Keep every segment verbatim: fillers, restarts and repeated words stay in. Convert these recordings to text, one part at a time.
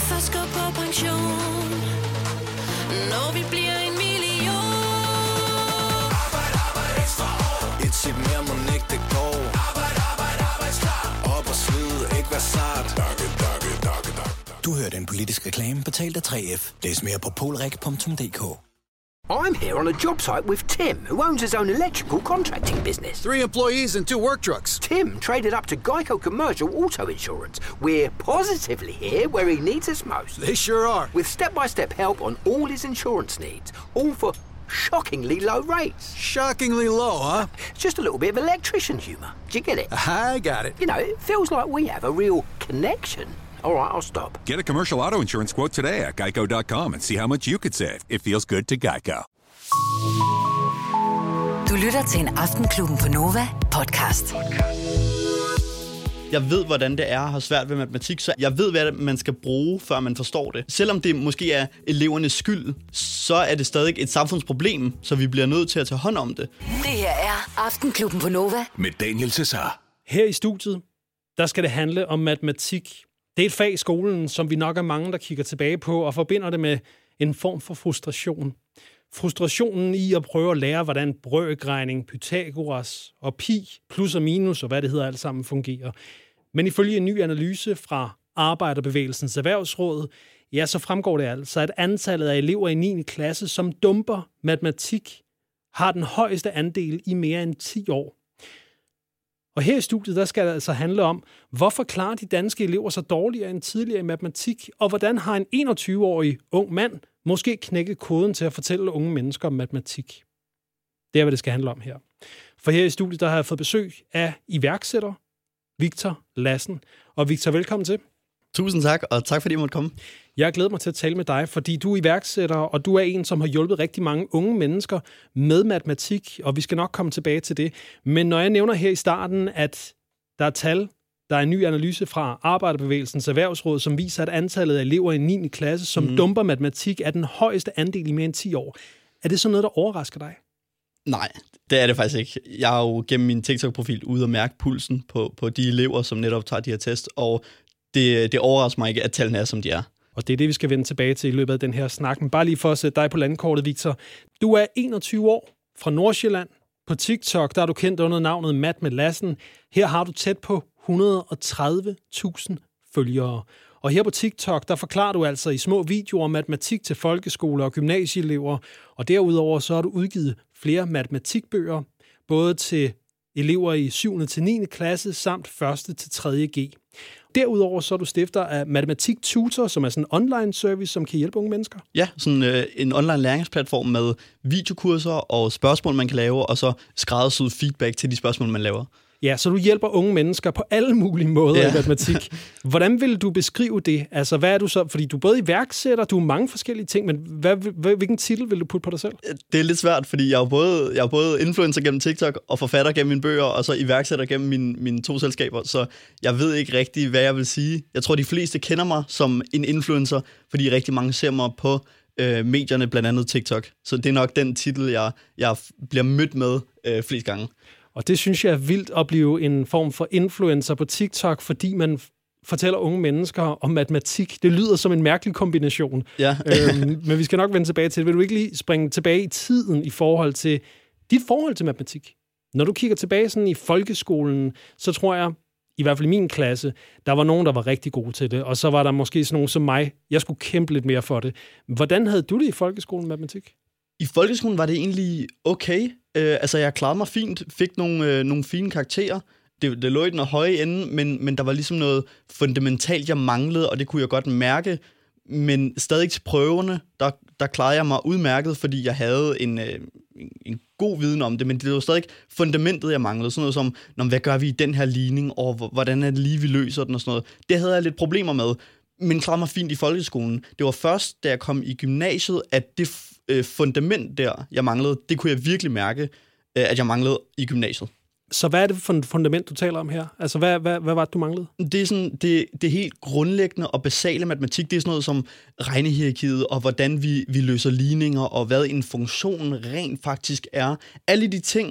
først går på pension, når vi bliver en million. Arbejde, arbejde ekstra år. Et tip mere må ikke det går. Arbejde, arbejde, arbejdsklar. Op og slid, ikke være sart. Dakke, dakke, dakke, dakke. Du hørte en politisk reklame betalt af tre F. Læs mere på polrik punktum d k. I'm here on a job site with Tim, who owns his own electrical contracting business. Three employees and two work trucks. Tim traded up to Geico Commercial Auto Insurance. We're positively here where he needs us most. They sure are. With step-by-step help on all his insurance needs, all for shockingly low rates. Shockingly low, huh? Just a little bit of electrician humour. Do you get it? I got it. You know, it feels like we have a real connection. All right, I'll stop. Get a commercial auto insurance quote today at geico dot com and see how much you could save. It feels good to Geico. Du lytter til en Aftenklubben på Nova podcast. Jeg ved, hvordan det er at have svært ved matematik, så jeg ved, hvad man skal bruge, før man forstår det. Selvom det måske er elevernes skyld, så er det stadig et samfundsproblem, så vi bliver nødt til at tage hånd om det. Det her er Aftenklubben på Nova. Med Daniel Cesar. Her i studiet, der skal det handle om matematik. Det er et fag i skolen, som vi nok er mange, der kigger tilbage på og forbinder det med en form for frustration. Frustrationen i at prøve at lære, hvordan brøkregning, Pythagoras og pi, plus og minus og hvad det hedder alt sammen fungerer. Men ifølge en ny analyse fra Arbejderbevægelsens Erhvervsråd, ja, så fremgår det altså, at antallet af elever i niende klasse, som dumper matematik, har den højeste andel i mere end ti år. Og her i studiet, der skal det altså handle om, hvorfor klarer de danske elever så dårligere end tidligere i matematik, og hvordan har en enogtyve-årig ung mand måske knækket koden til at fortælle unge mennesker om matematik. Det er, hvad det skal handle om her. For her i studiet, der har jeg fået besøg af iværksætter Victor Lassen. Og Victor, velkommen til. Tusind tak, og tak fordi jeg måtte komme. Jeg glæder mig til at tale med dig, fordi du er iværksætter, og du er en, som har hjulpet rigtig mange unge mennesker med matematik, og vi skal nok komme tilbage til det. Men når jeg nævner her i starten, at der er tal, der er en ny analyse fra Arbejderbevægelsens Erhvervsråd, som viser, at antallet af elever i niende klasse, som mm. dumper matematik, er den højeste andel i mere end ti år. Er det så noget, der overrasker dig? Nej, det er det faktisk ikke. Jeg har jo gennem min TikTok-profil ude og mærke pulsen på, på de elever, som netop tager de her test, og det, det overrasker mig ikke, at tallene er, som de er. Og det er det, vi skal vende tilbage til i løbet af den her snak. Men bare lige for at sætte dig på landkortet, Victor. Du er enogtyve år fra Nordsjælland. På TikTok, der er du kendt under navnet Matt med Lassen. Her har du tæt på et hundrede og tredive tusind følgere. Og her på TikTok, der forklarer du altså i små videoer matematik til folkeskoler og gymnasieelever. Og derudover så har du udgivet flere matematikbøger, både til elever i syvende til niende klasse samt første til tredje G. Derudover så er du stifter af Matematik Tutor, som er sådan en online service, som kan hjælpe unge mennesker. Ja, sådan øh, en online læringsplatform med videokurser og spørgsmål, man kan lave, og så skræddersyet feedback til de spørgsmål, man laver. Ja, så du hjælper unge mennesker på alle mulige måder ja. i matematik. Hvordan vil du beskrive det? Altså, hvad er du så? Fordi du er både iværksætter, du er mange forskellige ting, men hvad, hvad, hvilken titel vil du putte på dig selv? Det er lidt svært, fordi jeg er både, jeg er både influencer gennem TikTok og forfatter gennem mine bøger, og så iværksætter gennem mine, mine to selskaber, så jeg ved ikke rigtig, hvad jeg vil sige. Jeg tror, de fleste kender mig som en influencer, fordi rigtig mange ser mig på øh, medierne, blandt andet TikTok. Så det er nok den titel, jeg, jeg bliver mødt med øh, flest gange. Og det synes jeg er vildt at blive en form for influencer på TikTok, fordi man fortæller unge mennesker om matematik. Det lyder som en mærkelig kombination. Ja. øhm, men vi skal nok vende tilbage til det. Vil du ikke lige springe tilbage i tiden i forhold til dit forhold til matematik? Når du kigger tilbage sådan i folkeskolen, så tror jeg, i hvert fald i min klasse, der var nogen, der var rigtig gode til det, og så var der måske sådan nogen som mig. Jeg skulle kæmpe lidt mere for det. Hvordan havde du det i folkeskolen matematik? I folkeskolen var det egentlig okay. Øh, altså, jeg klarede mig fint, fik nogle, øh, nogle fine karakterer. Det, det lå i den høje ende, men, men der var ligesom noget fundamentalt, jeg manglede, og det kunne jeg godt mærke. Men stadig til prøverne, der, der klarede jeg mig udmærket, fordi jeg havde en, øh, en, en god viden om det, men det var stadig fundamentet, jeg manglede. Sådan noget som, Nå, hvad gør vi i den her ligning, og hvordan er det lige, vi løser den og sådan noget. Det havde jeg lidt problemer med, men klarede mig fint i folkeskolen. Det var først, da jeg kom i gymnasiet, at det øh, fundament der, jeg manglede, det kunne jeg virkelig mærke, øh, at jeg manglede i gymnasiet. Så hvad er det for et fundament, du taler om her? Altså, hvad, hvad, hvad var det, du manglede? Det er sådan, det, det helt grundlæggende og basale matematik. Det er sådan noget som regnehierarkiet, og hvordan vi, vi løser ligninger, og hvad en funktion rent faktisk er. Alle de ting,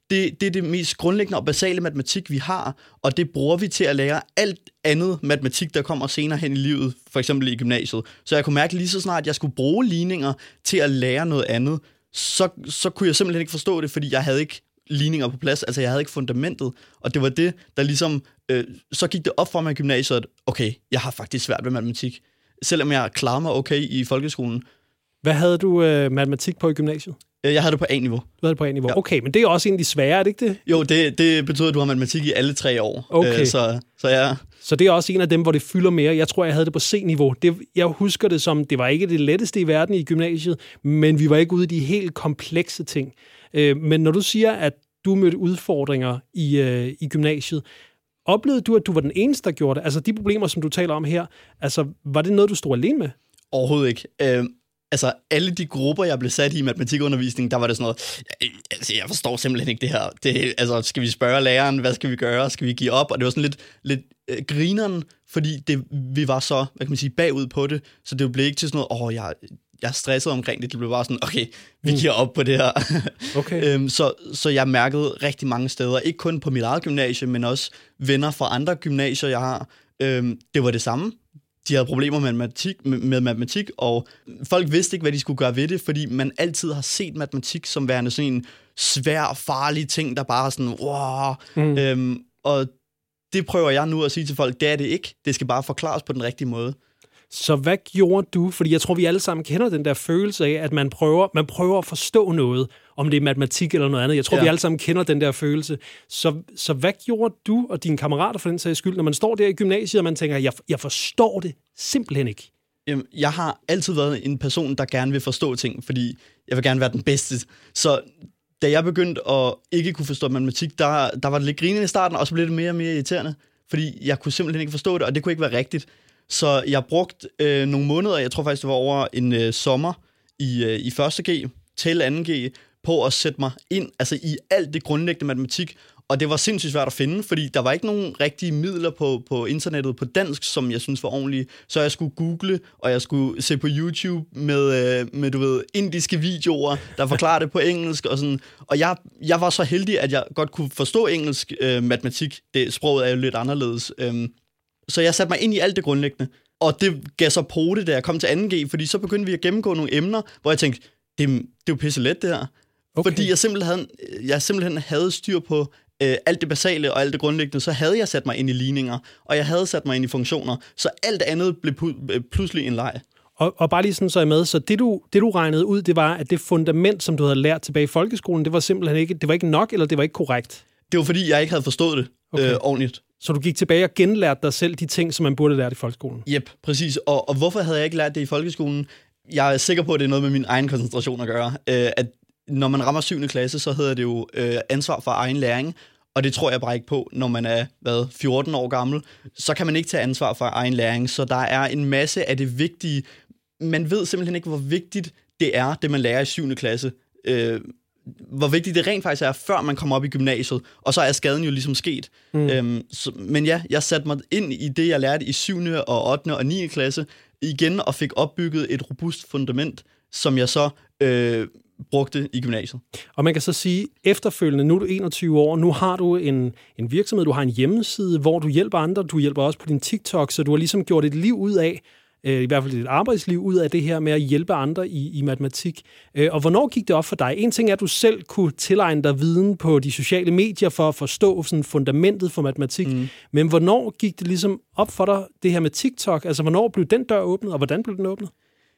det, det er det mest grundlæggende og basale matematik, vi har, og det bruger vi til at lære alt andet matematik, der kommer senere hen i livet, for eksempel i gymnasiet. Så jeg kunne mærke lige så snart, at jeg skulle bruge ligninger til at lære noget andet, så, så kunne jeg simpelthen ikke forstå det, fordi jeg havde ikke ligninger på plads, altså jeg havde ikke fundamentet, og det var det, der ligesom, øh, så gik det op for mig i gymnasiet, at okay, jeg har faktisk svært ved matematik, selvom jeg klarede mig okay i folkeskolen. Hvad havde du øh, matematik på i gymnasiet? Jeg havde det på A-niveau. Du havde det på A-niveau. Ja. Okay, men det er også en af de svære, er det ikke det? Jo, det, det betyder, at du har matematik i alle tre år. Okay. Øh, så, så ja. Så det er også en af dem, hvor det fylder mere. Jeg tror, jeg havde det på C-niveau. Det, jeg husker det som, det var ikke det letteste i verden i gymnasiet, men vi var ikke ude i de helt komplekse ting. Øh, men når du siger, at du mødte udfordringer i, øh, i gymnasiet, oplevede du, at du var den eneste, der gjorde det? Altså de problemer, som du taler om her, altså var det noget, du stod alene med? Overhovedet ikke. Øh, altså alle de grupper, jeg blev sat i matematikundervisning, der var det sådan noget, jeg, altså, jeg forstår simpelthen ikke det her. Det, altså, skal vi spørge læreren, hvad skal vi gøre? Skal vi give op? Og det var sådan lidt, lidt øh, grineren, fordi det, vi var så, hvad kan man sige, bagud på det, så det blev ikke til sådan noget, åh, jeg, jeg er stresset omkring det. Det blev bare sådan, okay, vi giver op på det her. Okay. øhm, så, så jeg mærkede rigtig mange steder, ikke kun på mit eget gymnasie, men også venner fra andre gymnasier, jeg har. Øhm, det var det samme. De havde problemer med matematik, med, med matematik, og folk vidste ikke, hvad de skulle gøre ved det, fordi man altid har set matematik som værende sådan en svær, farlig ting, der bare er sådan, wow. Mm. Øhm, og det prøver jeg nu at sige til folk, det er det ikke. Det skal bare forklares på den rigtige måde. Så hvad gjorde du? Fordi jeg tror, vi alle sammen kender den der følelse af, at man prøver, man prøver at forstå noget, om det er matematik eller noget andet. Jeg tror, ja. vi alle sammen kender den der følelse. Så, så hvad gjorde du og dine kammerater for den sags skyld, når man står der i gymnasiet, og man tænker, jeg, jeg forstår det simpelthen ikke? Jamen, jeg har altid været en person, der gerne vil forstå ting, fordi jeg vil gerne være den bedste. Så da jeg begyndte at ikke kunne forstå matematik, der, der var det lidt grinende i starten, og så blev det mere og mere irriterende, fordi jeg kunne simpelthen ikke forstå det, og det kunne ikke være rigtigt. Så jeg brugte øh, nogle måneder, jeg tror faktisk, det var over en øh, sommer i, øh, i første G til anden G, på at sætte mig ind altså i alt det grundlæggende matematik. Og det var sindssygt svært at finde, fordi der var ikke nogen rigtige midler på, på internettet på dansk, som jeg synes var ordentlige. Så jeg skulle google, og jeg skulle se på YouTube med, øh, med du ved, indiske videoer, der forklarer det på engelsk. Og, sådan. Og jeg, jeg var så heldig, at jeg godt kunne forstå engelsk øh, matematik. Det, sproget er jo lidt anderledes. Øh, Så jeg satte mig ind i alt det grundlæggende, og det gav så på det, da jeg kom til anden G, fordi så begyndte vi at gennemgå nogle emner, hvor jeg tænkte, det, det er jo pisse let det her. Okay. Fordi jeg simpelthen, havde, jeg simpelthen havde styr på øh, alt det basale og alt det grundlæggende, så havde jeg sat mig ind i ligninger, og jeg havde sat mig ind i funktioner, så alt andet blev pu- pludselig en leg. Og, og bare lige sådan så er med, så det du, det du regnede ud, det var, at det fundament, som du havde lært tilbage i folkeskolen, det var simpelthen ikke, det var ikke nok, eller det var ikke korrekt? Det var fordi, jeg ikke havde forstået det okay. øh, ordentligt. Så du gik tilbage og genlærte dig selv de ting, som man burde lære i folkeskolen? Jep, præcis. Og, og hvorfor havde jeg ikke lært det i folkeskolen? Jeg er sikker på, at det er noget med min egen koncentration at gøre. Øh, at når man rammer syvende klasse, så hedder det jo øh, ansvar for egen læring. Og det tror jeg bare ikke på, når man er hvad, fjorten år gammel. Så kan man ikke tage ansvar for egen læring. Så der er en masse af det vigtige. Man ved simpelthen ikke, hvor vigtigt det er, det man lærer i syvende klasse. Øh, hvor vigtigt det rent faktisk er, før man kommer op i gymnasiet, og så er skaden jo ligesom sket. Mm. Øhm, så, men ja, jeg satte mig ind i det, jeg lærte i syvende og ottende og niende klasse, igen og fik opbygget et robust fundament, som jeg så øh, brugte i gymnasiet. Og man kan så sige, efterfølgende, nu er du enogtyve år, nu har du en, en virksomhed, du har en hjemmeside, hvor du hjælper andre, du hjælper også på din TikTok, så du har ligesom gjort et liv ud af, i hvert fald et arbejdsliv ud af det her med at hjælpe andre i, i matematik. Og hvornår gik det op for dig? En ting er, at du selv kunne tilegne dig viden på de sociale medier for at forstå sådan fundamentet for matematik. Mm. Men hvornår gik det ligesom op for dig, det her med TikTok? Altså, hvornår blev den dør åbnet, og hvordan blev den åbnet?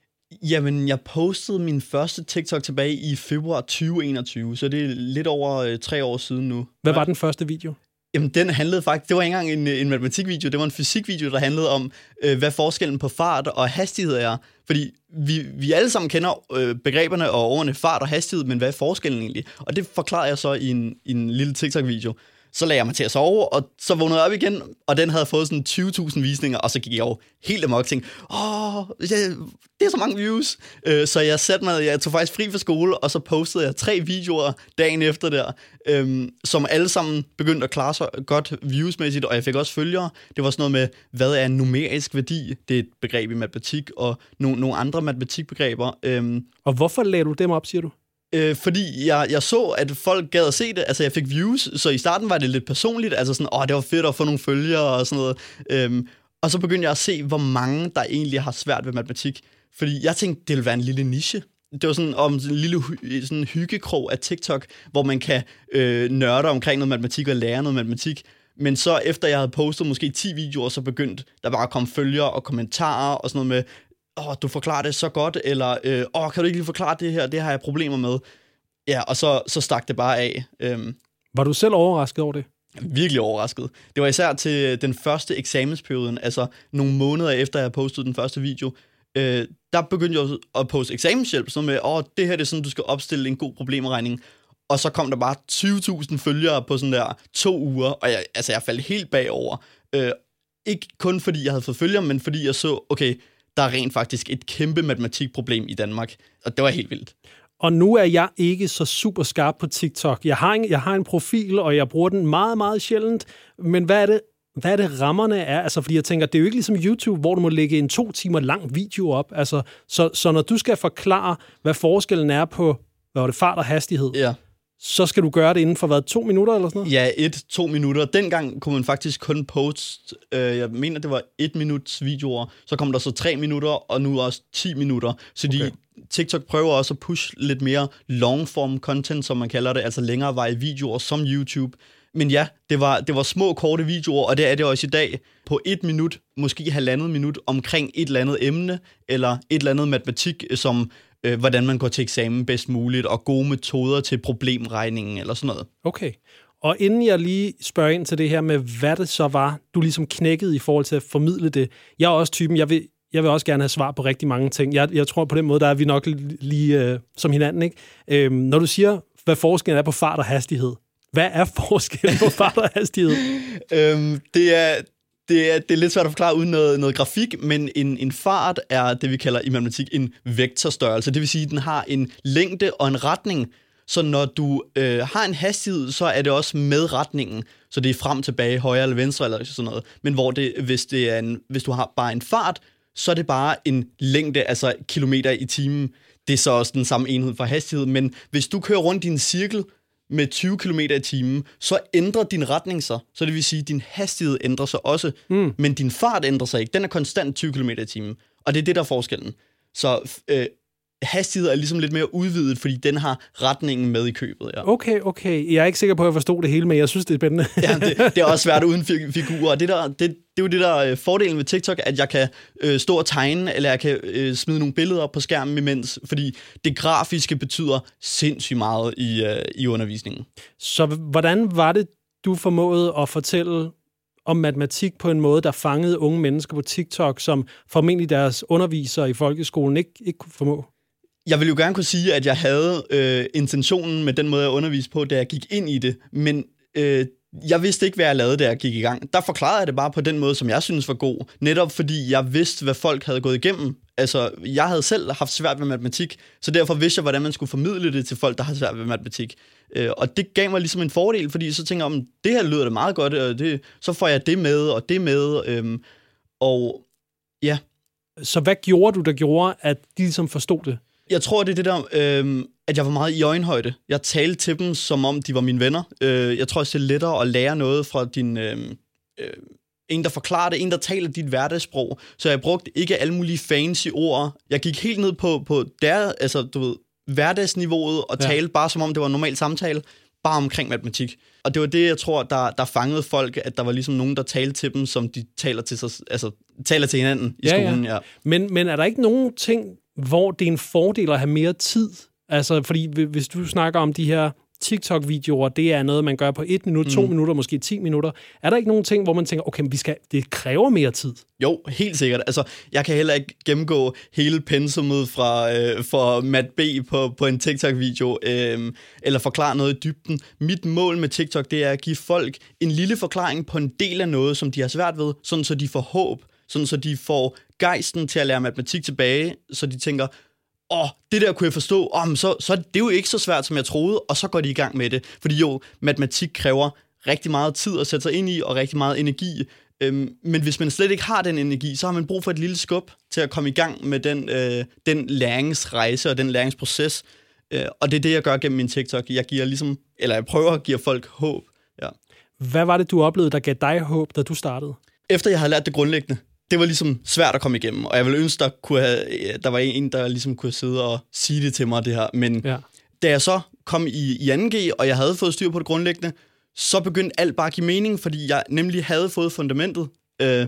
Jamen, jeg postede min første TikTok tilbage i februar tyve enogtyve, så det er lidt over øh, tre år siden nu. Hvad var den første video? Jamen, den handlede faktisk, det var ikke engang en, en matematikvideo, det var en fysikvideo, der handlede om, øh, hvad forskellen på fart og hastighed er. Fordi vi, vi alle sammen kender øh, begreberne og ordene fart og hastighed, men hvad er forskellen egentlig? Og det forklarede jeg så i en, i en lille TikTok-video. Så lagde jeg mig til at sove, og så vågnede jeg op igen, og den havde fået sådan tyve tusind visninger, og så gik jeg jo helt amok og tænkte, åh, det er så mange views. Øh, så jeg satte mig, jeg tog faktisk fri fra skole, og så postede jeg tre videoer dagen efter der, øh, som alle sammen begyndte at klare sig godt viewsmæssigt, og jeg fik også følgere. Det var sådan noget med, hvad er en numerisk værdi? Det er et begreb i matematik, og no- nogle andre matematikbegreber. Øh, og hvorfor lagde du dem op, siger du? Øh, fordi jeg, jeg så, at folk gad at se det. Altså, jeg fik views, så i starten var det lidt personligt. Altså sådan, åh, det var fedt at få nogle følgere og sådan noget. Øhm, og så begyndte jeg at se, hvor mange, der egentlig har svært ved matematik. Fordi jeg tænkte, det ville være en lille niche. Det var sådan om en lille hy- sådan en hyggekrog af TikTok, hvor man kan øh, nørde omkring noget matematik og lære noget matematik. Men så efter jeg havde postet måske ti videoer, så begyndte der bare at komme følgere og kommentarer og sådan noget med, åh, du forklarer det så godt, eller øh, åh, kan du ikke lige forklare det her, det har jeg problemer med. Ja, og så, så stak det bare af. Øhm, Var du selv overrasket over det? Virkelig overrasket. Det var især til den første eksamensperioden, altså nogle måneder efter jeg havde postet den første video. Øh, der begyndte jeg at poste eksamenshjælp, sådan med, åh, det her det er sådan, du skal opstille en god problemregning. Og så kom der bare tyve tusind følgere på sådan der to uger, og jeg, altså, jeg faldt helt bagover. Øh, ikke kun fordi jeg havde fået følgere, men fordi jeg så, okay, der er rent faktisk et kæmpe matematikproblem i Danmark, og det var helt vildt. Og nu er jeg ikke så super skarp på TikTok. Jeg har en, jeg har en profil, og jeg bruger den meget, meget sjældent. Men hvad er det, hvad er det rammerne er? Altså, fordi jeg tænker, det er jo ikke ligesom YouTube, hvor du må lægge en to timer lang video op. Altså, så, så når du skal forklare, hvad forskellen er på, hvad var det, fart og hastighed, ja. så skal du gøre det inden for, hvad, to minutter eller sådan noget? Ja, et, to minutter. Dengang kunne man faktisk kun poste, øh, jeg mener, det var et minuts videoer, så kom der så tre minutter, og nu også ti minutter. Så de, okay. TikTok prøver også at pushe lidt mere long-form content, som man kalder det, altså længere veje videoer som YouTube. Men ja, det var, det var små, korte videoer, og det er det også i dag. På et minut, måske halvandet minut, omkring et eller andet emne, eller et eller andet matematik, som øh, hvordan man går til eksamen bedst muligt, og gode metoder til problemregningen, eller sådan noget. Okay. Og inden jeg lige spørger ind til det her med, hvad det så var, du ligesom knækkede i forhold til at formidle det. Jeg er også typen, jeg vil, jeg vil også gerne have svar på rigtig mange ting. Jeg, jeg tror på den måde, der er vi nok lige øh, som hinanden, ikke? Øhm, når du siger, hvad forskellen er på fart og hastighed, hvad er forskellen på fart og hastighed? øhm, det, er, det, er, det er lidt svært at forklare uden noget, noget grafik, men en, en fart er det, vi kalder i matematik en vektorstørrelse. Det vil sige, at den har en længde og en retning. Så når du øh, har en hastighed, så er det også med retningen. Så det er frem, tilbage, højre eller venstre eller sådan noget. Men hvor det, hvis, det er en, hvis du har bare en fart, så er det bare en længde, altså kilometer i timen. Det er så også den samme enhed for hastighed. Men hvis du kører rundt i en cirkel med tyve kilometer i timen, så ændrer din retning sig. Så det vil sige, at din hastighed ændrer sig også, mm. men din fart ændrer sig ikke. Den er konstant tyve kilometer i timen. Og det er det, der er forskellen. Så øh, hastighed er ligesom lidt mere udvidet, fordi den har retningen med i købet. Ja. Okay, okay. Jeg er ikke sikker på, at jeg forstod det hele, men jeg synes, det er spændende. ja, det, det er også svært uden figurer. Det, der, det, det er jo det der øh, fordelen ved TikTok, at jeg kan øh, stå og tegne, eller jeg kan øh, smide nogle billeder op på skærmen imens, fordi det grafiske betyder sindssygt meget i, øh, i undervisningen. Så hvordan var det, du formåede at fortælle om matematik på en måde, der fangede unge mennesker på TikTok, som formentlig deres undervisere i folkeskolen ikke, ikke kunne formå? Jeg vil jo gerne kunne sige, at jeg havde øh, intentionen med den måde, jeg underviste på, da jeg gik ind i det, men øh, jeg vidste ikke, hvad jeg lavede, da jeg gik i gang. Der forklarede jeg det bare på den måde, som jeg synes var god, netop fordi jeg vidste, hvad folk havde gået igennem. Altså, jeg havde selv haft svært ved matematik, så derfor vidste jeg, hvordan man skulle formidle det til folk, der har svært ved matematik. Øh, og det gav mig ligesom en fordel, fordi så tænker jeg, om det her lyder det meget godt, og det, så får jeg det med, og det med, øh, og ja. Så hvad gjorde du, der gjorde, at de ligesom forstod det? Jeg tror, det er det der, øh, at jeg var meget i øjenhøjde. Jeg talte til dem, som om de var mine venner. Øh, jeg tror også, det er lettere at lære noget fra din... Øh, øh, en, der forklarer det, en, der taler dit hverdagssprog. Så jeg brugte ikke alle mulige fancy ord. Jeg gik helt ned på, på der, altså, du ved, hverdagsniveauet og ja. talte bare, som om det var en normal samtale, bare omkring matematik. Og det var det, jeg tror, der, der fangede folk, at der var ligesom nogen, der talte til dem, som de taler til, sig, altså, taler til hinanden i ja, skolen. Ja. Ja. Men, men er der ikke nogen ting, hvor det er en fordel at have mere tid? Altså, fordi hvis du snakker om de her TikTok-videoer, det er noget, man gør på et minut, to mm. minutter, måske ti minutter. Er der ikke nogen ting, hvor man tænker, okay, vi skal, det kræver mere tid? Jo, helt sikkert. Altså, jeg kan heller ikke gennemgå hele pensummet fra øh, for Mat B på, på en TikTok-video, øh, eller forklare noget i dybden. Mit mål med TikTok, det er at give folk en lille forklaring på en del af noget, som de har svært ved, sådan så de får håb, sådan så de får gejsten til at lære matematik tilbage, så de tænker, åh, det der kunne jeg forstå, oh, så, så det er jo ikke så svært, som jeg troede, og så går de i gang med det. Fordi jo, matematik kræver rigtig meget tid at sætte sig ind i, og rigtig meget energi. Øhm, men hvis man slet ikke har den energi, så har man brug for et lille skub til at komme i gang med den, øh, den læringsrejse og den læringsproces. Øh, og det er det, jeg gør gennem min TikTok. Jeg giver ligesom, eller jeg prøver at give folk håb. Ja. Hvad var det, du oplevede, der gav dig håb, da du startede? Efter jeg havde lært det grundlæggende, det var ligesom svært at komme igennem, og jeg ville ønske, der, kunne have, der var en, der ligesom kunne sidde og sige det til mig, det her. Men ja. Da jeg så kom i, i anden G, og jeg havde fået styr på det grundlæggende, så begyndte alt bare at give mening, fordi jeg nemlig havde fået fundamentet. Øh,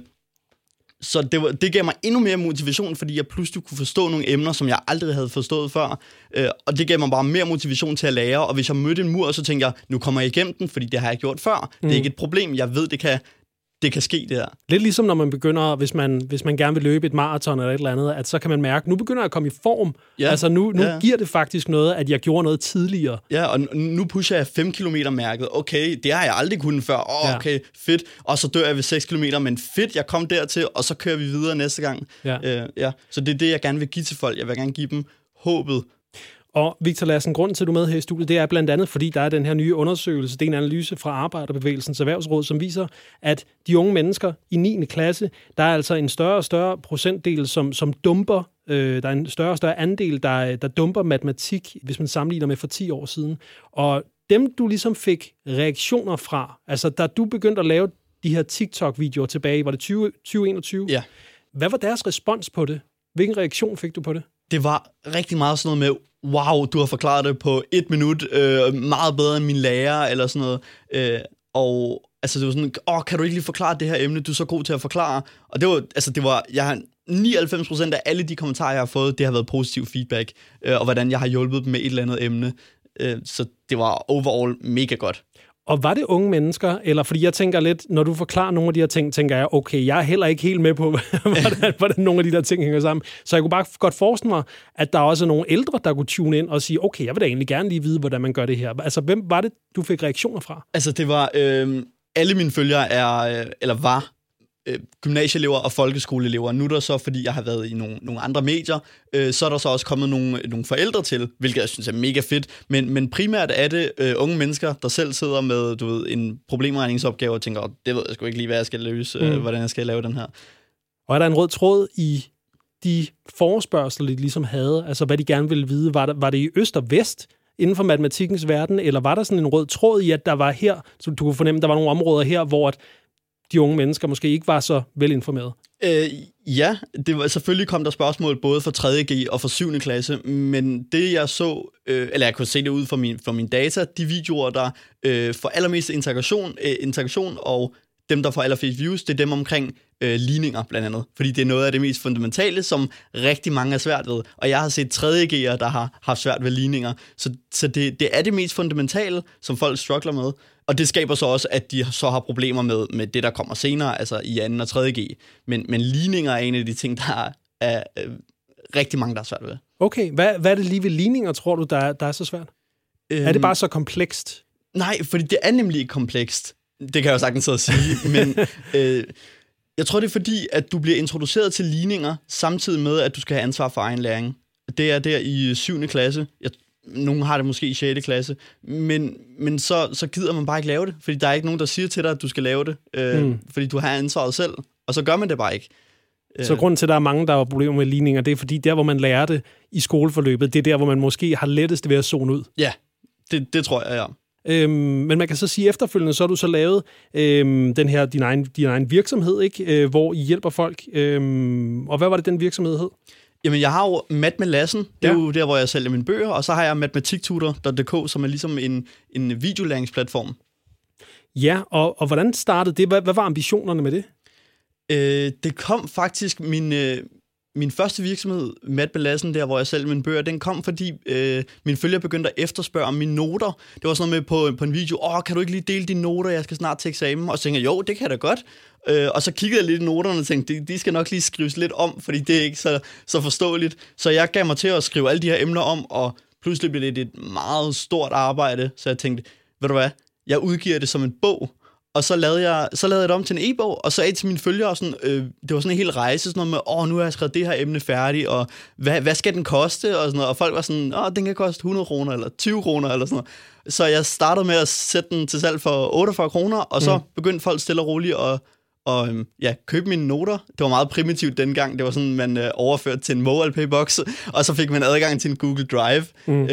så det, var, det gav mig endnu mere motivation, fordi jeg pludselig kunne forstå nogle emner, som jeg aldrig havde forstået før. Øh, og det gav mig bare mere motivation til at lære, og hvis jeg mødte en mur, så tænkte jeg, nu kommer jeg igennem den, fordi det har jeg gjort før. Mm. Det er ikke et problem, jeg ved, det kan... Det kan ske, det her. Lidt ligesom når man begynder, hvis man, hvis man gerne vil løbe et maraton eller et eller andet, at så kan man mærke, nu begynder jeg at komme i form. Ja. Altså nu, nu ja. giver det faktisk noget, at jeg gjorde noget tidligere. Ja, og nu pusher jeg fem kilometer mærket. Okay, det har jeg aldrig kunnet før. Åh, oh, okay, fedt. Og så dør jeg ved seks kilometer, men fedt, jeg kom dertil, og så kører vi videre næste gang. Ja. Uh, ja. Så det er det, jeg gerne vil give til folk. Jeg vil gerne give dem håbet. Og Victor Lassen, grunden til, at du er med her i studiet, det er blandt andet, fordi der er den her nye undersøgelse, det er en analyse fra Arbejderbevægelsens Erhvervsråd, som viser, at de unge mennesker i niende klasse, der er altså en større og større procentdel, som, som dumper, øh, der er en større og større andel, der, der dumper matematik, hvis man sammenligner med for ti år siden. Og dem, du ligesom fik reaktioner fra, altså da du begyndte at lave de her TikTok-videoer tilbage, var det tyve enogtyve? Ja. Hvad var deres respons på det? Hvilken reaktion fik du på det? Det var rigtig meget sådan noget med, wow, du har forklaret det på et minut, øh, meget bedre end min lærer, eller sådan noget. Øh, og altså, det var sådan, åh, kan du ikke lige forklare det her emne, du er så god til at forklare. Og det var, altså, det var, jeg har nioghalvfems procent af alle de kommentarer, jeg har fået, det har været positiv feedback, øh, og hvordan jeg har hjulpet dem med et eller andet emne. Øh, så det var overall mega godt. Og var det unge mennesker? Eller fordi jeg tænker lidt, når du forklarer nogle af de her ting, tænker jeg, okay, jeg er heller ikke helt med på, hvordan, hvordan nogle af de der ting hænger sammen. Så jeg kunne bare godt forestille mig, at der også er nogle ældre, der kunne tune ind og sige, okay, jeg vil da egentlig gerne lige vide, hvordan man gør det her. Altså, hvem var det, du fik reaktioner fra? Altså, det var... Øh, alle mine følgere er, øh, eller var... gymnasieelever og folkeskoleelever. Nu er der så, fordi jeg har været i nogle, nogle andre medier, øh, så er der så også kommet nogle, nogle forældre til, hvilket jeg synes er mega fedt, men, men primært er det øh, unge mennesker, der selv sidder med du ved, en problemregningsopgave og tænker, oh, det ved jeg sgu ikke lige, hvad jeg skal løse, øh, mm. hvordan jeg skal lave den her. Og er der en rød tråd i de forespørgsler, de ligesom havde, altså hvad de gerne ville vide, var, der, var det i øst og vest inden for matematikkens verden, eller var der sådan en rød tråd i, at der var her, så du kunne fornemme, der var nogle områder her, hvor at de unge mennesker måske ikke var så velinformerede? Øh, ja, det var, selvfølgelig kom der spørgsmål både for tredje G og for syvende klasse, men det jeg så, øh, eller jeg kunne se det ud fra min, fra min data, de videoer, der øh, får allermest interaktion, øh, interaktion og dem, der får allerflest views, det er dem omkring øh, ligninger blandt andet, fordi det er noget af det mest fundamentale, som rigtig mange er svært ved, og jeg har set tredje G'ere, der har haft svært ved ligninger, så, så det, det er det mest fundamentale, som folk struggler med. Og det skaber så også, at de så har problemer med, med det, der kommer senere, altså i anden og tredje G. Men, men ligninger er en af de ting, der er, er øh, rigtig mange, der er svært ved. Okay, hvad, hvad er det lige ved ligninger, tror du, der er, der er så svært? Øhm, er det bare så komplekst? Nej, fordi det er nemlig ikke komplekst. Det kan jeg jo sagtens sidde at sige. men øh, jeg tror, det er fordi, at du bliver introduceret til ligninger, samtidig med, at du skal have ansvar for egen læring. Det er der i syvende klasse. Jeg Nogle har det måske i sjette klasse, men, men så, så gider man bare ikke lave det, fordi der er ikke nogen, der siger til dig, at du skal lave det, øh, mm. fordi du har ansvaret selv, og så gør man det bare ikke. Så grunden til, at der er mange, der har problemer med ligninger, det er fordi, der, hvor man lærer det i skoleforløbet, det er der, hvor man måske har lettest ved at zone ud. Ja, det, det tror jeg, ja. Øhm, men man kan så sige, efterfølgende, så har du så lavet øhm, den her, din egen, din egen virksomhed, ikke? Øh, hvor I hjælper folk. Øhm, og hvad var det, den virksomhed hed? Jamen, jeg har jo Mat med Lassen, det er ja. jo der, hvor jeg sælger mine bøger, og så har jeg matematiktutor punktum d k, som er ligesom en, en videolæringsplatform. Ja, og, og hvordan startede det? Hvad, hvad var ambitionerne med det? Øh, det kom faktisk, min, øh, min første virksomhed, Mat med Lassen, der hvor jeg sælger mine bøger, den kom, fordi øh, mine følgere begyndte at efterspørge om mine noter. Det var sådan noget med på, på en video, åh, kan du ikke lige dele dine noter, jeg skal snart til eksamen. Og så tænkte jeg, jo, det kan jeg da godt. Øh, og så kiggede jeg lidt i noterne og tænkte, de, de skal nok lige skrives lidt om, fordi det er ikke så, så forståeligt. Så jeg gav mig til at skrive alle de her emner om, og pludselig blev det et meget stort arbejde. Så jeg tænkte, ved du hvad, jeg udgiver det som en bog. Og så lavede jeg, så lavede jeg det om til en e-bog, og så af til mine følgere, sådan, øh, det var sådan en hel rejse, sådan noget med, åh, nu har jeg skrevet det her emne færdigt, og hvad, hvad skal den koste, og sådan noget, og folk var sådan, åh, den kan koste hundrede kroner, eller tyve kroner, eller sådan noget. Så jeg startede med at sætte den til salg for otteogfyrre kroner, og så mm. begyndte folk stille og roligt at, og øhm, ja, købe mine noter. Det var meget primitivt dengang. Det var sådan, man øh, overførte til en MobilePay-boks, og så fik man adgang til en Google Drive. Mm.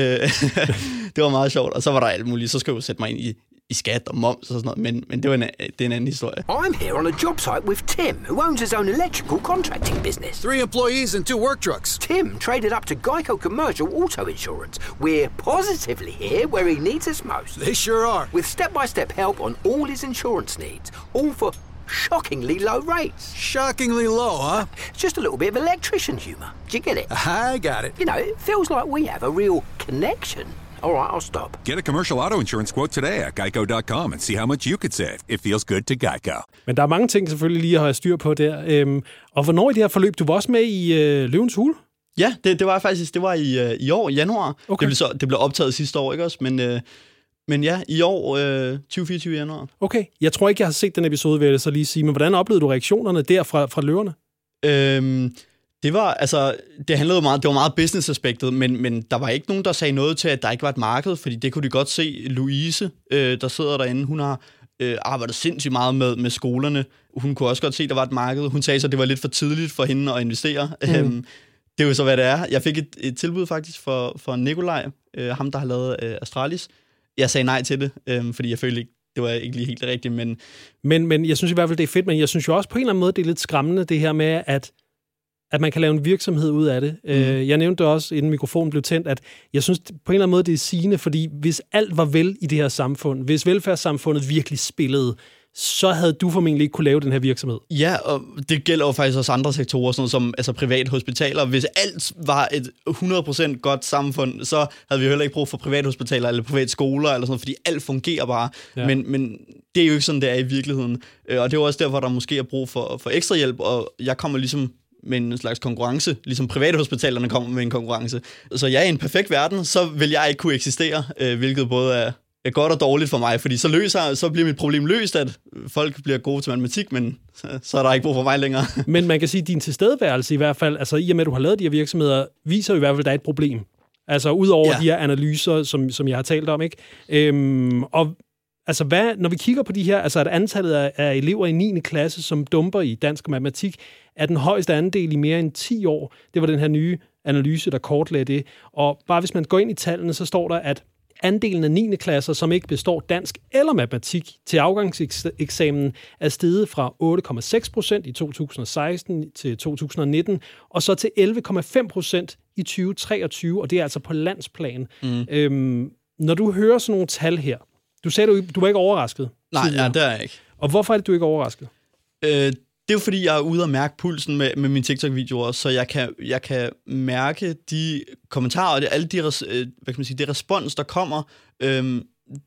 Det var meget sjovt, og så var der alt muligt. Så skulle jeg jo sætte mig ind i, i skat og moms og sådan noget, men, men det var en, det er en anden historie. I'm here on a job site with Tim, who owns his own electrical contracting business. Three employees and two work trucks. Tim traded up to Geico Commercial Auto Insurance. We're positively here where he needs us most. They sure are. With step-by-step help on all his insurance needs, all for shockingly low rates. Shockingly low, huh? Just a little bit of electrician humor. Do you get it? I got it. You know, it feels like we have a real connection. All right, I'll stop. Get a commercial auto insurance quote today at geico dot com and see how much you could save. It feels good to Geico. Men der er mange ting selvfølgelig lige at have styr på der. Øhm, og hvornår i det her forløb? Du var også med i øh, Løvens Hule? Ja, det, det var faktisk det var i, øh, i år, i januar. Okay. Det, blev så, det blev optaget sidste år, ikke også? Men, øh, men ja, i år, øh, tyve fireogtyve januar. Okay, jeg tror ikke, jeg har set den episode, vil jeg så lige sige. Men hvordan oplevede du reaktionerne der fra, fra løverne? Øhm... Det var, altså, det handlede meget, det var meget business-aspektet, men, men der var ikke nogen, der sagde noget til, at der ikke var et marked, fordi det kunne de godt se. Louise, øh, der sidder derinde, hun har øh, arbejdet sindssygt meget med, med skolerne. Hun kunne også godt se, at der var et marked. Hun sagde så, at det var lidt for tidligt for hende at investere. Mm. Øhm, det er jo så, hvad det er. Jeg fik et, et tilbud faktisk for, for Nikolaj, øh, ham der har lavet øh, Astralis. Jeg sagde nej til det, øh, fordi jeg følte ikke, det var ikke lige helt rigtigt, men... men... Men jeg synes i hvert fald, det er fedt, men jeg synes jo også på en eller anden måde, det er lidt skræmmende, det her med, at at man kan lave en virksomhed ud af det. Mm. Jeg nævnte også, inden mikrofonen blev tændt, at jeg synes på en eller anden måde, det er sigende, fordi hvis alt var vel i det her samfund, hvis velfærdssamfundet virkelig spillede, så havde du formentlig ikke kunne lave den her virksomhed. Ja, og det gælder jo faktisk også andre sektorer, sådan noget som altså private hospitaler. Hvis alt var et hundrede procent godt samfund, så havde vi jo heller ikke brug for private hospitaler eller private skoler, eller sådan noget, fordi alt fungerer bare. Ja. Men, men det er jo ikke sådan, det er i virkeligheden. Og det er jo også derfor, der måske er brug for, for ekstra hjælp, og jeg kommer ligesom med en slags konkurrence, ligesom private hospitalerne kommer med en konkurrence. Så ja, i en perfekt verden, så vil jeg ikke kunne eksistere, hvilket både er er godt og dårligt for mig, fordi så løser, så bliver mit problem løst, at folk bliver gode til matematik, men så, så er der ikke brug for mig længere. Men man kan sige, at din tilstedeværelse i hvert fald, altså i og med, at du har lavet de her virksomheder, viser jo i hvert fald, at der er et problem. Altså udover ja. de her analyser, som, som jeg har talt om, ikke? Øhm, og altså hvad, når vi kigger på de her, altså at antallet af, af elever i niende klasse, som dumper i dansk og matematik, er den højeste andel i mere end ti år. Det var den her nye analyse, der kortlagde det. Og bare hvis man går ind i tallene, så står der, at andelen af niende klasser, som ikke består dansk eller matematik til afgangseksamen, er steget fra otte komma seks procent i to tusind og seksten til to tusind og nitten, og så til elleve komma fem procent i tyve treogtyve, og det er altså på landsplan. Mm. Øhm, når du hører sådan nogle tal her, du sagde, du, du var ikke overrasket? Nej, ja, det er jeg ikke. Og hvorfor er det, du ikke overrasket? Øh, det er jo fordi, jeg er ude og mærke pulsen med, med mine TikTok-videoer, så jeg kan, jeg kan mærke de kommentarer og det, alle de, res, hvad kan man sige, det respons, der kommer. Øhm,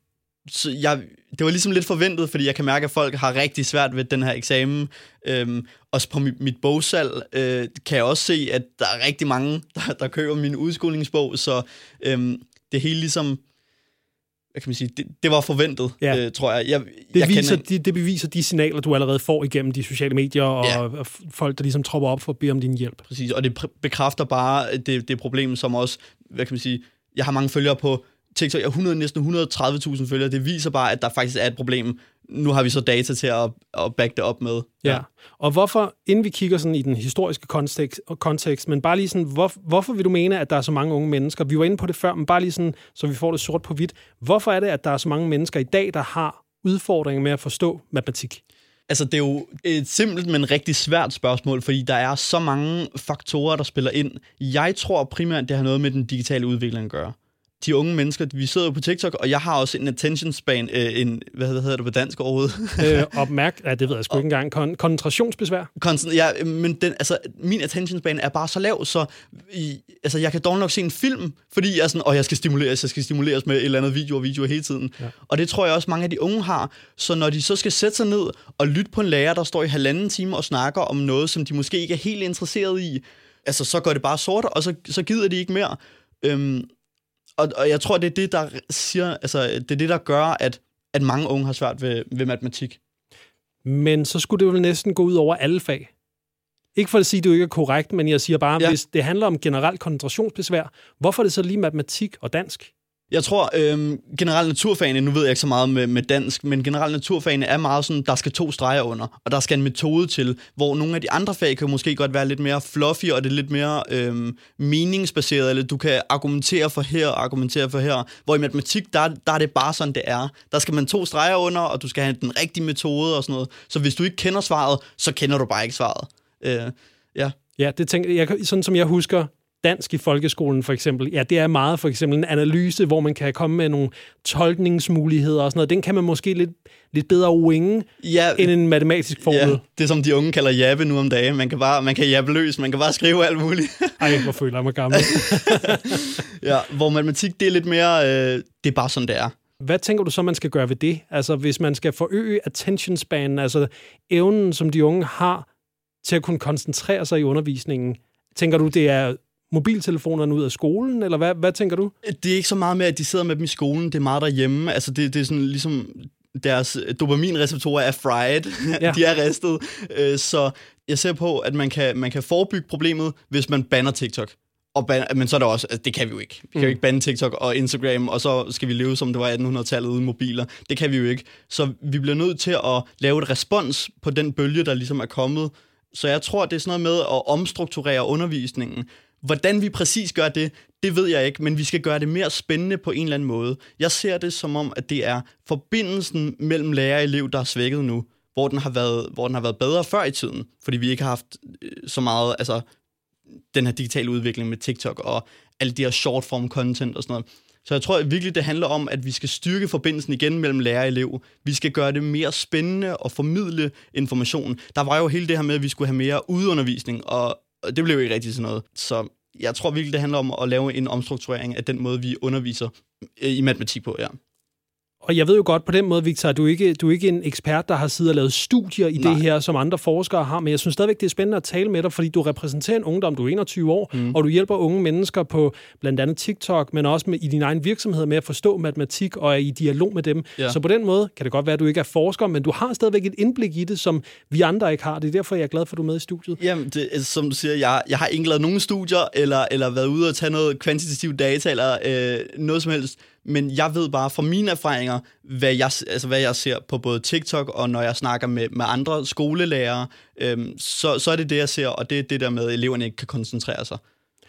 så jeg, det var ligesom lidt forventet, fordi jeg kan mærke, at folk har rigtig svært ved den her eksamen. Øhm, også på mit, mit bogsalg øh, kan jeg også se, at der er rigtig mange, der, der køber min udskolingsbog, så øhm, det hele ligesom... Hvad kan man sige? Det, det var forventet, ja. øh, tror jeg. jeg, det, jeg viser, kender... det, det beviser de signaler, du allerede får igennem de sociale medier, og, ja. og folk, der ligesom tropper op for at bede om din hjælp. Præcis, og det bekræfter bare det, det problem, som også, hvad kan man sige, jeg har mange følgere på TikTok, jeg har hundrede, næsten et hundrede og tredive tusind følgere, det viser bare, at der faktisk er et problem. Nu har vi så data til at, at back det op med. Ja. ja, og hvorfor, inden vi kigger sådan i den historiske kontekst, kontekst men bare lige sådan, hvor, hvorfor vil du mene, at der er så mange unge mennesker? Vi var inde på det før, men bare lige sådan, så vi får det sort på hvidt. Hvorfor er det, at der er så mange mennesker i dag, der har udfordringer med at forstå matematik? Altså, det er jo et simpelt, men rigtig svært spørgsmål, fordi der er så mange faktorer, der spiller ind. Jeg tror primært, det har noget med den digitale udvikling at gøre. De unge mennesker, vi sidder jo på TikTok, og jeg har også en attention span, øh, en, hvad hedder det på dansk overhovedet? øh, opmærk, ja, det ved jeg sgu ikke engang. Kon- koncentrationsbesvær? Kon- ja, men den, altså, min attention span er bare så lav, så i, altså, jeg kan dog nok se en film, fordi jeg er sådan, åh, jeg skal stimuleres, jeg skal stimuleres med et eller andet video og video hele tiden. Ja. Og det tror jeg også, mange af de unge har. Så når de så skal sætte sig ned og lytte på en lærer, der står i halvanden time og snakker om noget, som de måske ikke er helt interesseret i, altså, så går det bare sort, og så, så gider de ikke mere. Øhm, Og, og jeg tror, det er det, der siger, altså, det er det, der gør, at, at mange unge har svært ved, ved matematik. Men så skulle det vel næsten gå ud over alle fag. Ikke for at sige, at det ikke er korrekt, men jeg siger bare, ja. Hvis det handler om generelt koncentrationsbesvær, hvorfor er det så lige matematik og dansk? Jeg tror, øhm, generelt naturfagene, nu ved jeg ikke så meget med, med dansk, men generelt naturfagene er meget sådan, der skal to streger under, og der skal en metode til, hvor nogle af de andre fag kan måske godt være lidt mere fluffy, og det er lidt mere øhm, meningsbaseret, eller du kan argumentere for her, argumentere for her, hvor i matematik, der, der er det bare sådan, det er. Der skal man to streger under, og du skal have den rigtige metode og sådan noget. Så hvis du ikke kender svaret, så kender du bare ikke svaret. Øh, ja. Ja, det tænker jeg, sådan som jeg husker dansk i folkeskolen for eksempel, ja, det er meget for eksempel en analyse, hvor man kan komme med nogle tolkningsmuligheder og sådan noget. Den kan man måske lidt, lidt bedre winge ja, end en matematisk formel. Ja, det som de unge kalder jabbe nu om dagen. Man kan bare man kan jabbe løs, man kan bare skrive alt muligt. Ej, hvor føler jeg mig gammel. Ja, hvor matematik, det er lidt mere, øh, det er bare sådan, det er. Hvad tænker du så, man skal gøre ved det? Altså, hvis man skal forøge attention span, altså evnen, som de unge har til at kunne koncentrere sig i undervisningen, tænker du, det er mobiltelefonerne ud af skolen, eller hvad, hvad tænker du? Det er ikke så meget med, at de sidder med dem i skolen, det er meget derhjemme. Altså, det, det er sådan ligesom, deres dopaminreceptorer er fried, ja. De er ristet. Så jeg ser på, at man kan, man kan forebygge problemet, hvis man banner TikTok. Og ban- men så er der også, altså, det kan vi jo ikke. Vi kan mm. jo ikke bande TikTok og Instagram, og så skal vi leve, som det var attenhundredetallet uden mobiler. Det kan vi jo ikke. Så vi bliver nødt til at lave et respons på den bølge, der ligesom er kommet. Så jeg tror, det er sådan noget med at omstrukturere undervisningen. Hvordan vi præcis gør det, det ved jeg ikke, men vi skal gøre det mere spændende på en eller anden måde. Jeg ser det som om, at det er forbindelsen mellem lærer og elev, der er svækket nu, hvor den har været, hvor den har været bedre før i tiden, fordi vi ikke har haft så meget, altså den her digitale udvikling med TikTok og alle de her short-form content og sådan noget. Så jeg tror at virkelig, det handler om, at vi skal styrke forbindelsen igen mellem lærer og elev. Vi skal gøre det mere spændende og formidle information. Der var jo hele det her med, at vi skulle have mere udundervisning, og det blev ikke rigtig sådan noget. Så jeg tror virkelig, det handler om at lave en omstrukturering af den måde, vi underviser i matematik på, ja. Og jeg ved jo godt på den måde, Victor, du er ikke, du er ikke en ekspert, der har siddet og lavet studier i Nej. det her, som andre forskere har, men jeg synes stadigvæk, det er spændende at tale med dig, fordi du repræsenterer en ungdom, du er enogtyve år, mm. og du hjælper unge mennesker på blandt andet TikTok, men også med, i din egen virksomhed med at forstå matematik og er i dialog med dem. Ja. Så på den måde kan det godt være, at du ikke er forsker, men du har stadigvæk et indblik i det, som vi andre ikke har. Det er derfor, jeg er glad for, at du er med i studiet. Jamen, det, som du siger, jeg, jeg har ikke lavet nogen studier, eller, eller været ude og tage noget kvantitativ data, eller øh, noget som helst. Men jeg ved bare fra mine erfaringer, hvad jeg, altså hvad jeg ser på både TikTok, og når jeg snakker med, med andre skolelærere, øhm, så, så er det det, jeg ser, og det er det der med, at eleverne ikke kan koncentrere sig.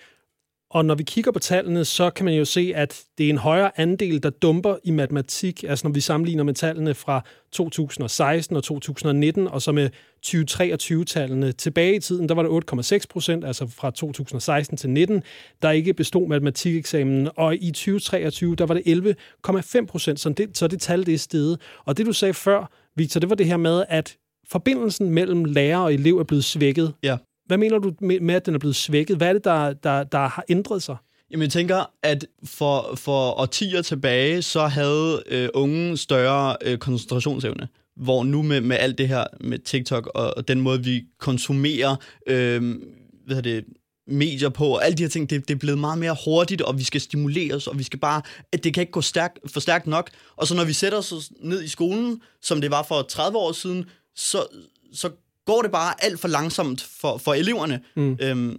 Og når vi kigger på tallene, så kan man jo se, at det er en højere andel, der dumper i matematik, altså når vi sammenligner med tallene fra to tusind og seksten og to tusind og nitten, og så med tyve treogtyve-tallene tilbage i tiden, der var det otte komma seks procent, altså fra to tusind og seksten til nitten, der ikke bestod matematikeksamen, og i tyve treogtyve, der var det elleve komma fem procent, så det, så det tal, det er steget. Og det, du sagde før, Victor, det var det her med, at forbindelsen mellem lærer og elev er blevet svækket. Ja. Hvad mener du med, at den er blevet svækket? Hvad er det, der, der, der har ændret sig? Jamen, jeg tænker, at for, for årtier tilbage, så havde øh, unge større øh, koncentrationsevne. Hvor nu med, med alt det her med TikTok og, og den måde, vi konsumerer øh, hvad det, medier på, og alle de her ting, det, det er blevet meget mere hurtigt, og vi skal stimuleres, og vi skal bare, at det kan ikke gå stærk, for stærkt nok. Og så når vi sætter os ned i skolen, som det var for tredive år siden, så, så går det bare alt for langsomt for, for eleverne. Mm. Øhm,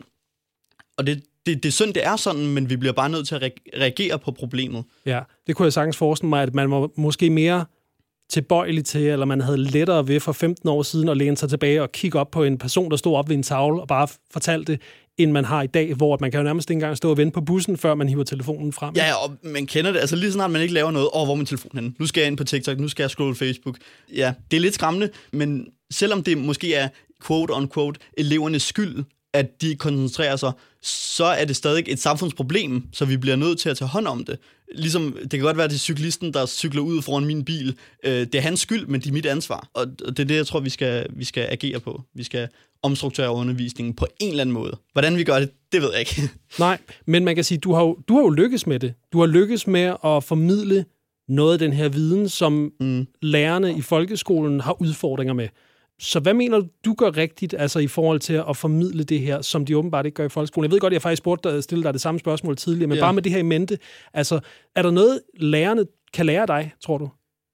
og det, det, det er synd, det er sådan, men vi bliver bare nødt til at reagere på problemet. Ja, det kunne jeg sagtens forestille mig, at man var måske mere tilbøjelig til, eller man havde lettere ved for femten år siden at læne sig tilbage og kigge op på en person, der stod op ved en tavle og bare fortalte det, end man har i dag, hvor man kan jo nærmest ikke engang stå og vente på bussen, før man hiver telefonen frem. Ja, og man kender det. Altså lige snart man ikke laver noget, åh, hvor er min telefon henne? Nu skal jeg ind på TikTok, nu skal jeg scrolle Facebook. Ja, det er lidt skræmmende, men selvom det måske er quote-unquote elevernes skyld, at de koncentrerer sig, så er det stadig et samfundsproblem, så vi bliver nødt til at tage hånd om det. Ligesom, det kan godt være, at det er cyklisten, der cykler ud foran min bil. Det er hans skyld, men det er mit ansvar. Og det er det, jeg tror, vi skal, vi skal agere på. Vi skal omstrukturere undervisningen på en eller anden måde. Hvordan vi gør det, det ved jeg ikke. Nej, men man kan sige, du har jo, du har jo lykkes med det. Du har lykkes med at formidle noget af den her viden, som mm. lærerne i folkeskolen har udfordringer med. Så hvad mener du, du gør rigtigt, altså i forhold til at formidle det her, som de åbenbart ikke gør i folkeskolen? Jeg ved godt, jeg faktisk spurgte dig, stille dig det samme spørgsmål tidligere, men ja. Bare med det her i mente. Altså, er der noget, lærerne kan lære dig, tror du?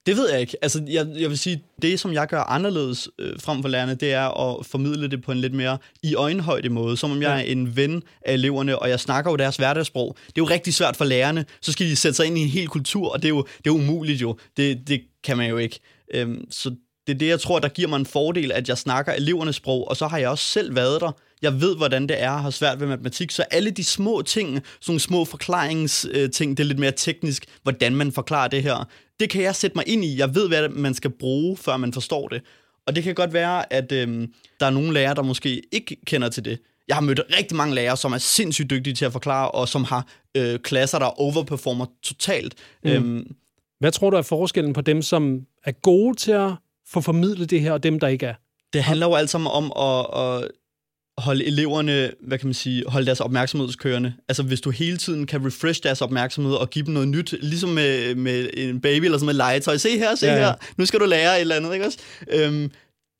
Det ved jeg ikke. Altså, jeg, jeg vil sige, det som jeg gør anderledes øh, frem for lærerne, det er at formidle det på en lidt mere i øjenhøjde måde, som om jeg er en ven af eleverne, og jeg snakker jo deres hverdagssprog. Det er jo rigtig svært for lærerne, så skal de sætte sig ind i en hel kultur, og det er jo det er umuligt jo. Det, det kan man jo ikke. Øhm, så det er det, jeg tror, der giver mig en fordel, at jeg snakker elevernes sprog, og så har jeg også selv været der. Jeg ved, hvordan det er at have svært ved matematik, så alle de små ting, sådan nogle små forklaringsting, det er lidt mere teknisk, hvordan man forklarer det her, det kan jeg sætte mig ind i. Jeg ved, hvad man skal bruge, før man forstår det. Og det kan godt være, at øhm, der er nogle lærere, der måske ikke kender til det. Jeg har mødt rigtig mange lærere, som er sindssygt dygtige til at forklare, og som har øh, klasser, der overperformer totalt. Mm. Øhm, Hvad tror du er forskellen på dem, som er gode til at få formidlet det her, og dem, der ikke er? Det handler jo alt sammen om at, at holde eleverne, hvad kan man sige, holde deres opmærksomhedskørende. Altså hvis du hele tiden kan refresh deres opmærksomhed og give dem noget nyt, ligesom med, med en baby eller sådan med legetøj. Se her, se ja, ja. her, nu skal du lære et eller andet, ikke også? Øhm,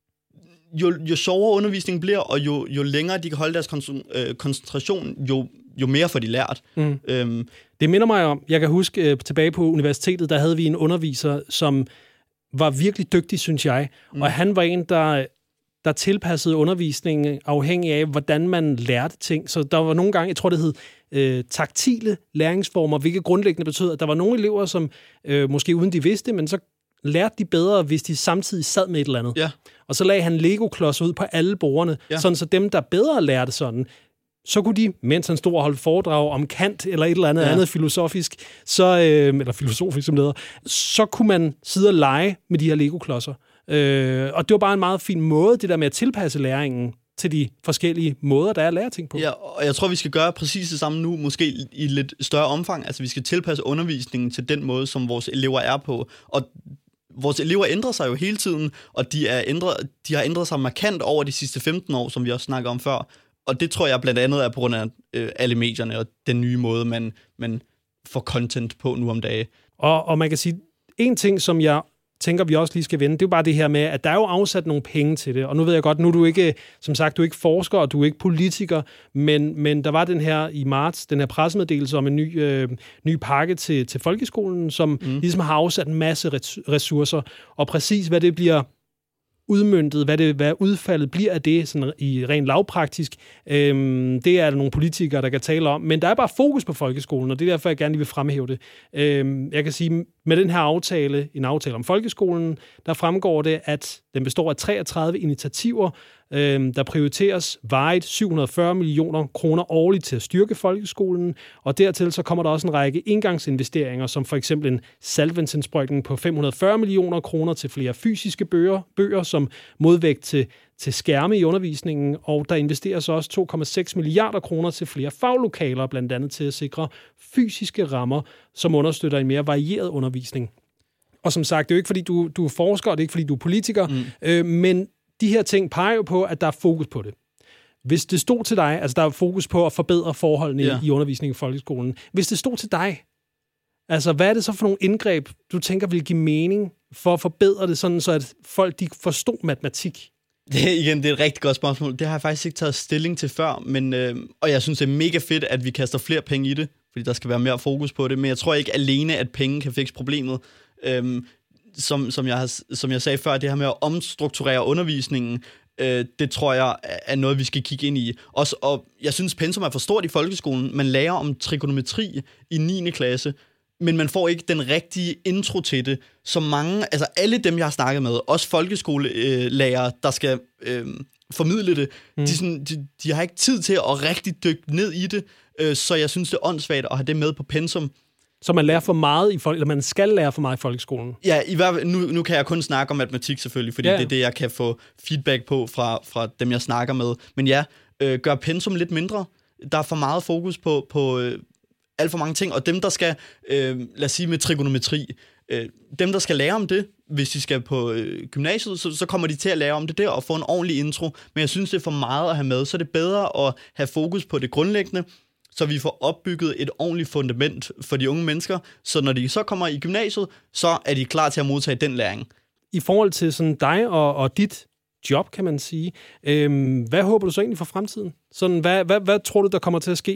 jo, jo sjovere undervisningen bliver, og jo, jo længere de kan holde deres koncentration, jo, jo mere får de lært. Mm. Øhm, det minder mig om, jeg kan huske tilbage på universitetet, der havde vi en underviser, som var virkelig dygtig, synes jeg. Mm. Og han var en, der, der tilpassede undervisningen afhængig af, hvordan man lærte ting. Så der var nogle gange, jeg tror, det hed øh, taktile læringsformer, hvilket grundlæggende betød, at der var nogle elever, som øh, måske uden de vidste, men så lærte de bedre, hvis de samtidig sad med et eller andet. Ja. Og så lagde han Lego-klods ud på alle bordene, ja. Sådan så dem, der bedre lærte sådan, så kunne de, mens han stod og holdt foredrag om Kant eller et eller andet ja. andet filosofisk, så, øh, eller filosofisk som det hedder, så kunne man sidde og lege med de her Lego-klodser. Øh, og det var bare en meget fin måde, det der med at tilpasse læringen til de forskellige måder, der er at lære ting på. Ja, og jeg tror, vi skal gøre præcis det samme nu, måske i lidt større omfang. Altså, vi skal tilpasse undervisningen til den måde, som vores elever er på. Og vores elever ændrer sig jo hele tiden, og de, er ændret, de har ændret sig markant over de sidste femten år, som vi også snakker om før. Og det tror jeg blandt andet er på grund af øh, alle medierne og den nye måde, man, man får content på nu om dagen. Og, og man kan sige, en ting, som jeg tænker, vi også lige skal vende, det er jo bare det her med, at der er jo afsat nogle penge til det. Og nu ved jeg godt, nu er du ikke, som sagt, du er ikke forsker, og du er ikke politiker, men, men der var den her i marts, den her pressemeddelelse om en ny, øh, ny pakke til, til folkeskolen, som mm. ligesom har afsat en masse ressourcer. Og præcis hvad det bliver udmøntet, hvad, det, hvad udfaldet bliver af det sådan i rent lavpraktisk, øhm, det er der nogle politikere, der kan tale om, men der er bare fokus på folkeskolen, og det er derfor, jeg gerne vil fremhæve det. Øhm, jeg kan sige, med den her aftale, en aftale om folkeskolen, der fremgår det, at den består af treogtredive initiativer, øhm, der prioriteres varigt syv hundrede og fyrre millioner kroner årligt til at styrke folkeskolen, og dertil så kommer der også en række engangsinvesteringer, som for eksempel en saltvandsindsprøjtning på fem hundrede og fyrre millioner kroner til flere fysiske bøger, bøger som modvægt til, til skærme i undervisningen, og der investeres også to komma seks milliarder kroner til flere faglokaler, blandt andet til at sikre fysiske rammer, som understøtter en mere varieret undervisning. Og som sagt, det er jo ikke, fordi du, du er forsker, og det er ikke, fordi du er politiker, mm. øh, men de her ting peger jo på, at der er fokus på det. Hvis det stod til dig, altså der er fokus på at forbedre forholdene ja. i undervisningen i folkeskolen. Hvis det stod til dig, altså hvad er det så for nogle indgreb, du tænker vil give mening for at forbedre det, sådan så at folk de forstod matematik? Det er, igen, det er et rigtig godt spørgsmål. Det har jeg faktisk ikke taget stilling til før, men, øh, og jeg synes, det er mega fedt, at vi kaster flere penge i det, fordi der skal være mere fokus på det, men jeg tror ikke alene, at penge kan fikse problemet. Øhm, som, som, jeg har, som jeg sagde før, det her med at omstrukturere undervisningen, øh, det tror jeg er noget, vi skal kigge ind i. Også, og jeg synes, pensum er for stort i folkeskolen. Man lærer om trigonometri i niende klasse, men man får ikke den rigtige intro til det. Så mange, altså alle dem, jeg har snakket med, også folkeskolelærere, der skal øh, formidle det, mm. de, sådan, de, de har ikke tid til at rigtig dykke ned i det, øh, så jeg synes, det er åndssvagt at have det med på pensum. Så man lærer for meget i folk, eller man skal lære for meget i folkeskolen? Ja, i hvert fald, nu, nu kan jeg kun snakke om matematik selvfølgelig, fordi ja, ja. det er det, jeg kan få feedback på fra, fra dem, jeg snakker med. Men ja, øh, gør pensum lidt mindre. Der er for meget fokus på, på øh, alt for mange ting, og dem, der skal, øh, lad os sige med trigonometri, øh, dem, der skal lære om det, hvis de skal på øh, gymnasiet, så, så kommer de til at lære om det der og få en ordentlig intro. Men jeg synes, det er for meget at have med, så er det bedre at have fokus på det grundlæggende, så vi får opbygget et ordentligt fundament for de unge mennesker, så når de så kommer i gymnasiet, så er de klar til at modtage den læring. I forhold til sådan dig og, og dit job, kan man sige, øhm, hvad håber du så egentlig for fremtiden? Sådan, hvad, hvad, hvad tror du, der kommer til at ske?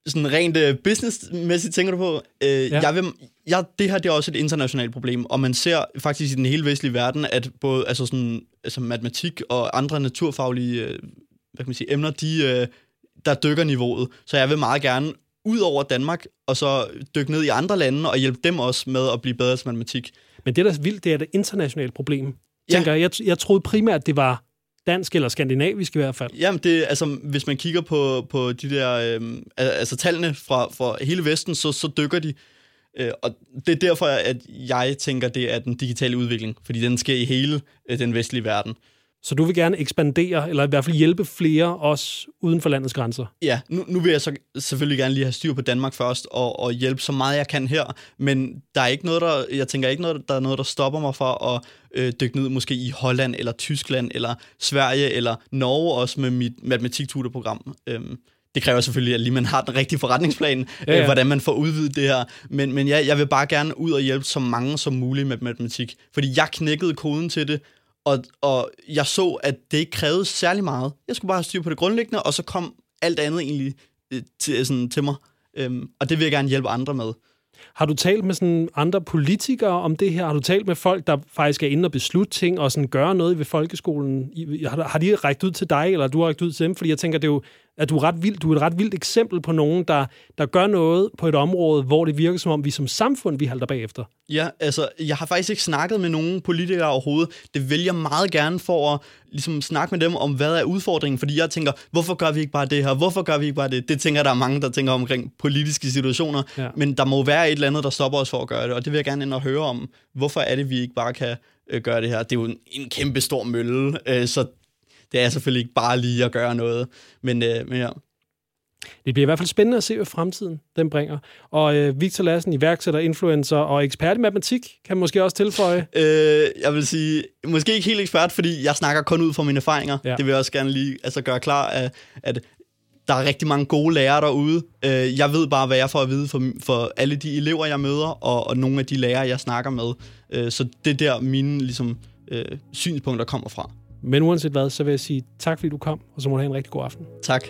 sådan rent uh, businessmæssigt tænker du på? Uh, ja. jeg vil, jeg, det her det er også et internationalt problem, og man ser faktisk i den hele vestlige verden, at både altså sådan, altså matematik og andre naturfaglige uh, hvad kan man sige, emner, de, uh, der dykker niveauet. Så jeg vil meget gerne ud over Danmark, og så dykke ned i andre lande, og hjælpe dem også med at blive bedre til matematik. Men det, der er vildt, det er et internationalt problem. Tænker, ja. jeg, jeg troede primært, det var dansk eller skandinavisk i hvert fald. Jamen, det, altså, hvis man kigger på, på de der, øh, altså tallene fra, fra hele Vesten, så, så dykker de. Øh, og det er derfor, at jeg tænker, det er den digitale udvikling, fordi den sker i hele øh, den vestlige verden. Så du vil gerne ekspandere, eller i hvert fald hjælpe flere, også uden for landets grænser? Ja, nu, nu vil jeg så selvfølgelig gerne lige have styr på Danmark først, og, og hjælpe så meget jeg kan her, men der er ikke noget, der, jeg tænker ikke, noget, der er noget, der stopper mig for at øh, dykke ned måske i Holland, eller Tyskland, eller Sverige, eller Norge også med mit matematiktutorprogram. Øhm, det kræver selvfølgelig, at lige man har den rigtige forretningsplan, ja, ja. Øh, hvordan man får udvidet det her. Men, men ja, jeg vil bare gerne ud og hjælpe så mange som muligt med matematik, fordi jeg knækkede koden til det, Og, og jeg så, at det ikke krævede særlig meget. Jeg skulle bare have styr på det grundlæggende, og så kom alt andet egentlig til, sådan, til mig. Øhm, og det vil jeg gerne hjælpe andre med. Har du talt med sådan andre politikere om det her? Har du talt med folk, der faktisk er inde og beslutte ting og sådan gøre noget ved folkeskolen? Har, har de rækket ud til dig, eller du har rækket ud til dem? Fordi jeg tænker, det er jo, at du er, ret vild, du er et ret vildt eksempel på nogen, der, der gør noget på et område, hvor det virker som om, vi som samfund, vi halter bagefter. Ja, altså, jeg har faktisk ikke snakket med nogen politikere overhovedet. Det vil jeg meget gerne for at ligesom, snakke med dem om, hvad er udfordringen. Fordi jeg tænker, hvorfor gør vi ikke bare det her? Hvorfor gør vi ikke bare det? Det tænker der er mange, der tænker omkring politiske situationer. Ja. Men der må være et eller andet, der stopper os for at gøre det. Og det vil jeg gerne ind og høre om. Hvorfor er det, vi ikke bare kan øh, gøre det her? Det er jo en, en kæmpe stor mølle, øh, så det er selvfølgelig ikke bare lige at gøre noget. Men, øh, men ja. Det bliver i hvert fald spændende at se, hvad fremtiden den bringer. Og øh, Victor Lassen, iværksætter, influencer og ekspert i matematik, kan måske også tilføje? Øh, jeg vil sige, måske ikke helt ekspert, fordi jeg snakker kun ud fra mine erfaringer. Ja. Det vil jeg også gerne lige altså, gøre klar, at, at der er rigtig mange gode lærere derude. Øh, jeg ved bare, hvad jeg får at vide for, for alle de elever, jeg møder, og, og nogle af de lærere, jeg snakker med. Øh, så det er der mine ligesom, øh, synspunkter kommer fra. Men uanset hvad, så vil jeg sige tak, fordi du kom, og så må du have en rigtig god aften. Tak.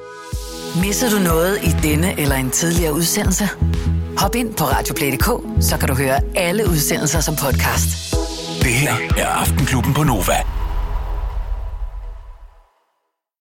Misser du noget i denne eller en tidligere udsendelse? Hop ind på radioplay punktum d k, så kan du høre alle udsendelser som podcast. Det her er Aftenklubben på Nova.